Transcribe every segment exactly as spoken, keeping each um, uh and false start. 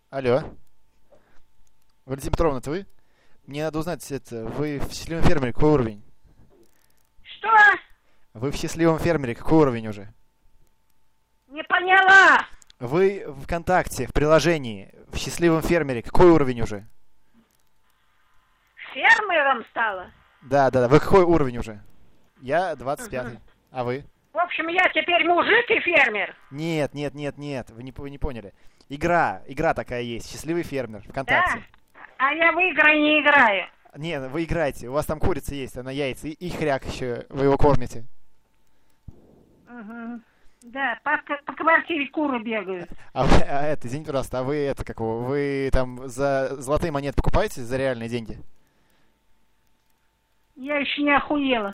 Алло. Валентина Петровна, это вы? Мне надо узнать, это вы в счастливом фермере какой уровень? Что? Вы в счастливом фермере какой уровень уже? Не поняла. Вы в ВКонтакте, в приложении, в счастливом фермере какой уровень уже? Фермером стала? Да, да, да. Вы какой уровень уже? Я двадцать пятый. Угу. А вы? В общем, я теперь мужик и фермер. Нет, нет, нет, нет. Вы не, вы не поняли. Игра, игра такая есть. Счастливый фермер ВКонтакте. Да? А я в игры не играю. Не, вы играете. У вас там курица есть, она яйца. И, и хряк еще. Вы его кормите. Угу. Да, по, по квартире куры бегают. А вы, а это, извините, пожалуйста, а вы это какого? Вы там за золотые монеты покупаете за реальные деньги? Я еще не охуела.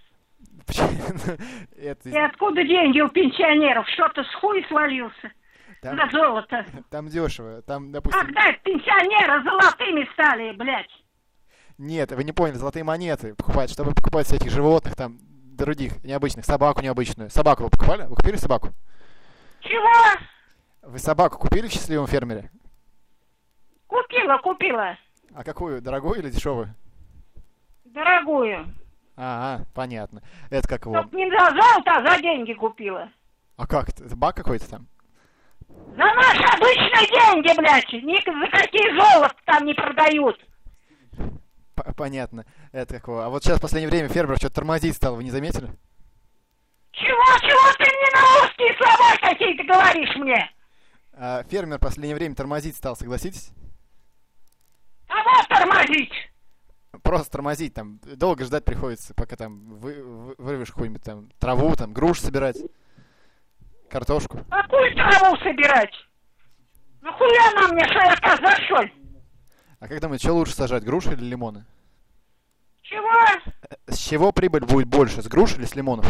Это... И откуда деньги у пенсионеров? Что-то с хуй свалился там, на золото. Там дешево. Там, допустим... Когда пенсионеры золотыми стали, блядь? Нет, вы не поняли, золотые монеты покупать, чтобы покупать всяких животных, там, других, необычных, собаку необычную. Собаку вы покупали? Вы купили собаку? Чего? Вы собаку купили в счастливом фермере? Купила, купила. А какую? Дорогую или дешевую? Дорогую. Ага, понятно. Это как его? Чтоб не за золото, а за деньги купила. А как это? Это баг какой-то там? За наши обычные деньги, блядь. Ни за какие золото там не продают. Понятно. Это как его? А вот сейчас в последнее время фермер что-то тормозить стал, вы не заметили? Чего, чего ты мне на русские слова какие-то говоришь мне? А фермер в последнее время тормозить стал, согласитесь? Кого тормозить? Просто тормозить, там, долго ждать приходится, пока там вы, вы, вырвешь какую-нибудь там траву, там, груш собирать, картошку. Какую траву собирать? Нахуя нам мне, что я коза, что ли? А как думаете, что лучше сажать, груши или лимоны? Чего? С чего прибыль будет больше, с груш или с лимонов?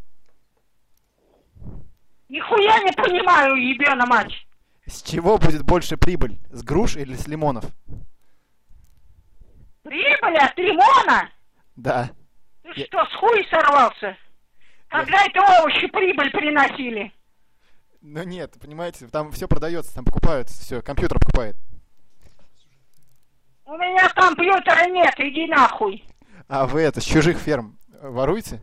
Нихуя не понимаю, ебена мать. С чего будет больше прибыль, с груш или с лимонов? Прибыль от лимона? Да. Ты Я... что, с хуй сорвался? Когда Я... это овощи прибыль приносили? Ну нет, понимаете, там все продается, там покупают, все, компьютер покупает. У меня компьютера нет, иди нахуй. А вы это, с чужих ферм воруете?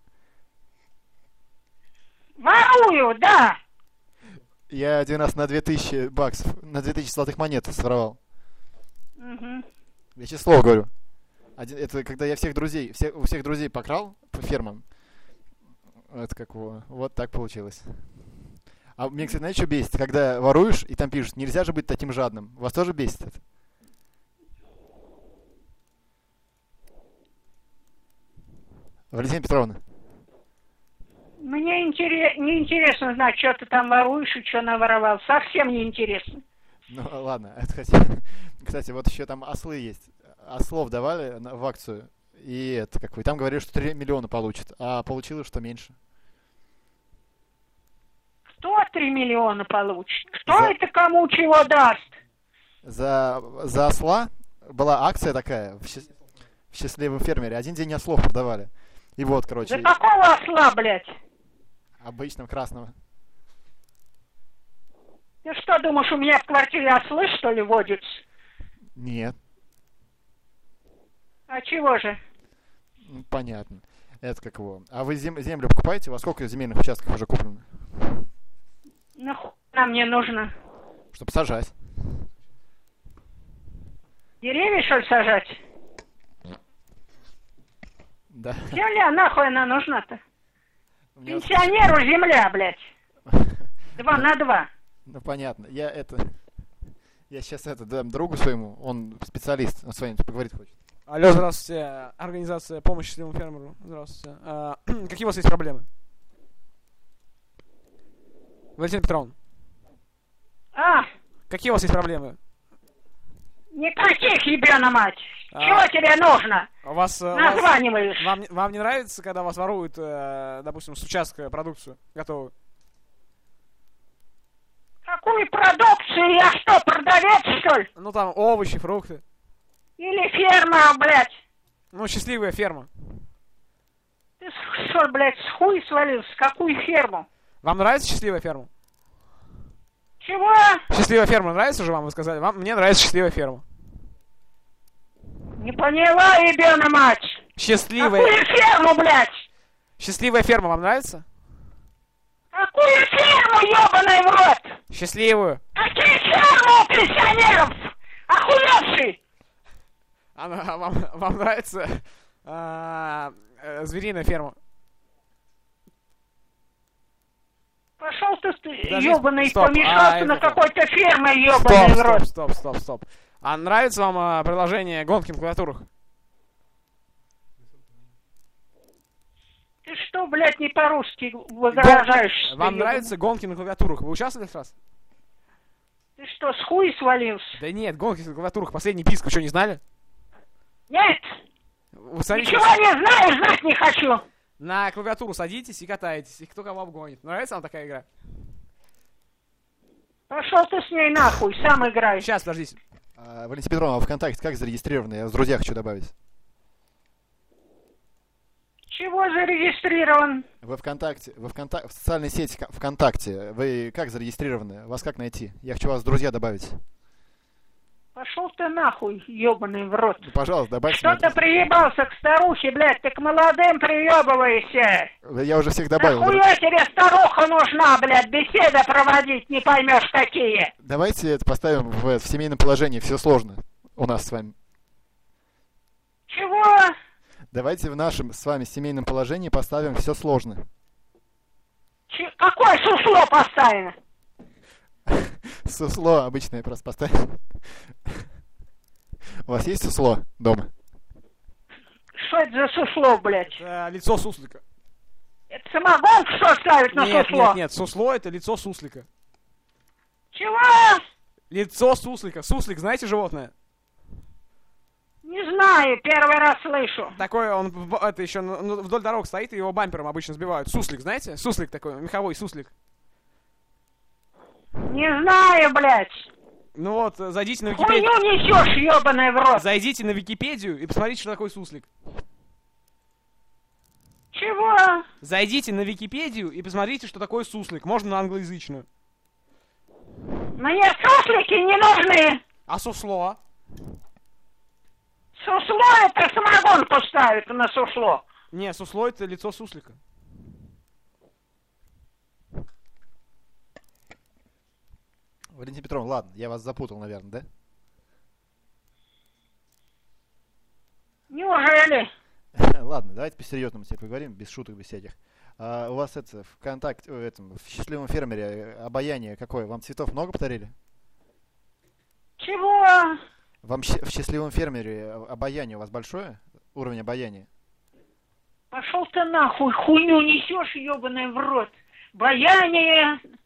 Ворую, да. Я один раз на две тысячи баксов, на две тысячи золотых монет своровал. Угу. Я число говорю. Один, это когда я всех друзей, все, у всех друзей покрал по фермам. Это как его, вот так получилось. А мне, кстати, знаете, что бесит? Когда воруешь, и там пишут, нельзя же быть таким жадным. Вас тоже бесит это? Валентина Петровна. Мне интерес, не интересно знать, что ты там воруешь и что наворовал. Совсем не интересно. Ну ладно, это кстати, кстати, вот еще там ослы есть. Ослов давали в акцию, и это как вы там говорили, что три миллиона получит, а получилось, что меньше. Кто три миллиона получит? Кто За... это кому чего даст? За, за осла была акция такая в, счаст... в счастливом фермере. Один день ослов продавали. И вот, короче. За какого осла, блядь? Обычного красного. Ты что, думаешь, у меня в квартире ослы, что ли, водятся? Нет. А чего же? Ну, понятно. Это как его. А вы зем... землю покупаете? Во сколько земельных участков уже куплено? Нахуя мне нужно? Чтобы сажать. Деревья, что ли, сажать? Да. Земля, нахуй она нужна-то? Меня... Пенсионеру земля, блядь. Два на два. Ну, понятно. Я это... Я сейчас это дам другу своему, он специалист, он с вами поговорить хочет. Алло, здравствуйте. Организация помощи счастливому фермеру. Здравствуйте. А, какие у вас есть проблемы? Валентина Петровна. А? Какие у вас есть проблемы? Никаких, ебена мать. А, Чего тебе нужно? У вас, названиваешь? Вас, вам, вам не нравится, когда вас воруют, э, допустим, с участка продукцию готовую? Какую продукцию? Я что, продавец, что ли? Ну там овощи, фрукты. Или ферма, блядь? Ну, счастливая ферма. Ты что, блядь, с хуй свалился? Какую ферму? Вам нравится счастливая ферма? Чего? Счастливая ферма нравится же вам, вы сказали? Вам, мне нравится счастливая ферма. Не поняла, ебаная мать. Счастливая... Какую ферму, блядь? Счастливая ферма вам нравится? Какую ферму, ебаный в рот? Счастливую. Какие фермы у пенсионеров? Охуевший! Она, вам, вам нравится а, э, звериная ферма? Пошел ты, Подождите, ебаный, стоп, помешался а, на это- какой-то ферме, ебаный Стоп, в стоп, рот. стоп, стоп, стоп. А нравится вам а, приложение гонки на клавиатурах? Ты что, блядь, не по-русски выражаешься? Вам нравятся гонки на клавиатурах? Вы участвовали в раз? Ты что, с хуй свалился? Да нет, гонки на клавиатурах. Последний писк, вы что, не знали? Нет, Вы смотрите, ничего не знаю, знать не хочу. на клавиатуру садитесь и катаетесь, и кто кого обгонит. Нравится вам такая игра? Пошел ты с ней нахуй, сам играй. Сейчас, подождите. А, Валентина Петровна, а ВКонтакте как зарегистрированы? Я в друзья хочу добавить. Чего зарегистрирован? Вы ВКонтакте, вы ВКонтакте, в социальной сети Ка- ВКонтакте, вы как зарегистрированы? Вас как найти? Я хочу вас в друзья добавить. Пошел ты нахуй, ебаный в рот. Ну, пожалуйста, добавьте Что меня. ты приебался к старухе, блядь, ты к молодым приебываешься. Я уже всех добавил. Нахуя тебе старуха нужна, блядь, беседы проводить не поймешь какие. Давайте это поставим в, в семейном положении. Все сложно у нас с вами. Чего? Давайте в нашем с вами семейном положении поставим все сложно. Ч- Какое сусло поставено? Сусло обычное просто поставим. У вас есть сусло дома? Что это за сусло, блядь? Это лицо суслика. Это самогонку что ставить на Нет, сусло? нет, нет, сусло это лицо суслика. Чего? Лицо суслика. Суслик, знаете животное? Не знаю, первый раз слышу. Такой он в- это еще ну, ну, вдоль дорог стоит, и его бампером обычно сбивают. Суслик, знаете? Суслик такой, меховой суслик. Не знаю, блядь. Ну вот, э, зайдите на Википедию. Хуйню несешь, ебаный в рот. Зайдите на Википедию и посмотрите, что такое суслик. Чего? Зайдите на Википедию и посмотрите, что такое суслик. Можно на англоязычную. Мне суслики не нужны. А сусло? Сусло это самогонку ставят на сусло. Не, сусло это лицо суслика. Валентина Петровна, ладно, я вас запутал, наверное, да? Неужели? Ладно, давайте по-серьезному себе поговорим, без шуток, без всяких. А у вас это ВКонтакте, ой, этом, в счастливом фермере э, обаяние какое? Вам цветов много подарили? Чего? Вам щ- в счастливом фермере э, обаяние у вас большое? Уровень обаяния? Пошел ты нахуй, хуйню несешь, ебаный в рот. Баяние,